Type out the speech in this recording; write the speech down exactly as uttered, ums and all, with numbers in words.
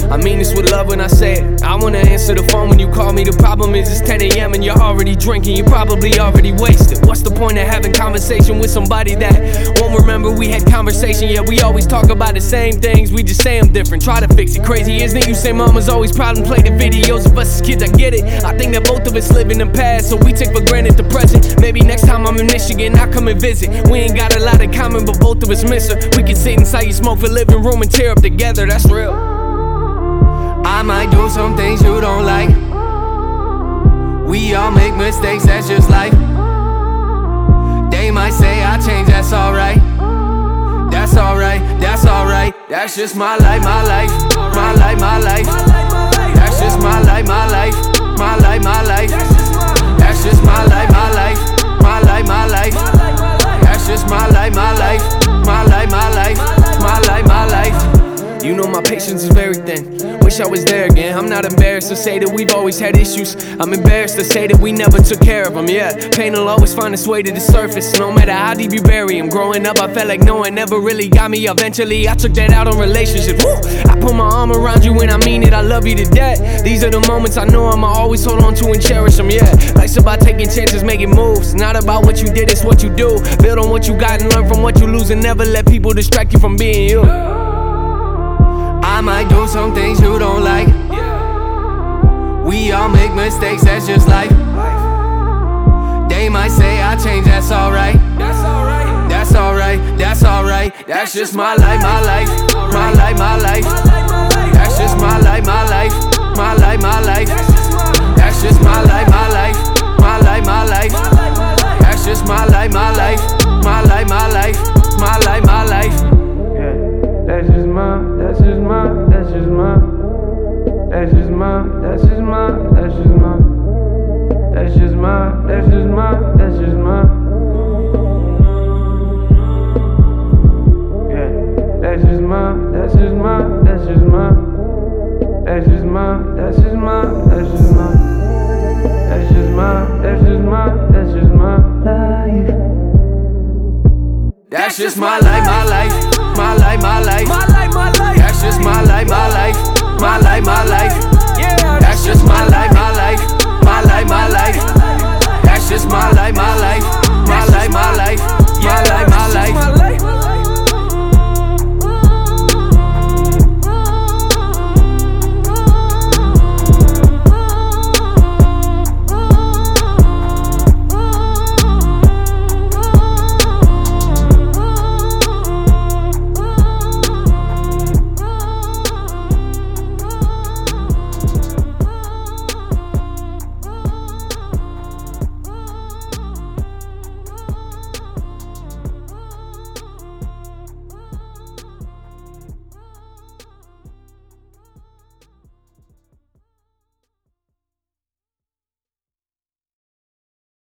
I mean this with love when I say it. I wanna answer the phone when you call me. The problem is it's ten A M and you're already drinking. You're probably already wasted. What's the point of having conversation with somebody that won't remember we had conversation? Yeah, we always talk about the same things, we just say them different. Try to fix it. Crazy, isn't it? You say mama's always proud and play the videos of us as kids. I get it. I think that both of us live in the past, so we take for granted the present. Maybe next time I'm in Michigan, I'll come and visit. We ain't got a lot in common, but both of us miss her. We can sit inside your smoke for living room and tear up together. That's real. I might do some things you don't like. We all make mistakes, that's just life. They might say I change, that's alright. That's alright, that's alright. That's just my life, my life, my life, my life. That's just my life, my life, my life, my life. That's just my life, my life, my life, my life. That's just my life, my life, my life, my life, my life, my life. You know my patience is very thin. Wish I was there again. I'm not embarrassed to say that we've always had issues. I'm embarrassed to say that we never took care of them. Yeah, pain will always find its way to the surface, no matter how deep you bury them. Growing up, I felt like no one ever really got me. Eventually, I took that out on relationships. Woo! I put my arm around you and I mean it. I love you to death. These are the moments I know I'ma always hold on to and cherish them. Yeah, life's about taking chances, making moves. Not about what you did, it's what you do. Build on what you got and learn from what you lose, and never let people distract you from being you. I might do some things you don't like. We all make mistakes, that's just life. They might say I change, that's alright. That's alright, that's alright. That's just my life, my life, my life, my life. That's just my life, my life, my life, my life. That's just my life, my life, my life, my life. That's just my life, my life, my life, my life, my life, my life. That's just my, that's just my, that's just my, that's just my, that's just my, that's just my, that's just my, that's just my, that's just my. Yeah, that's just my, that's just my, that's just my, that's just my, that's just my, that's just my, that's just my, that's just my, that's just my life. That's just my life, my life, my life, my life. My life, my life. That's just my life, my life.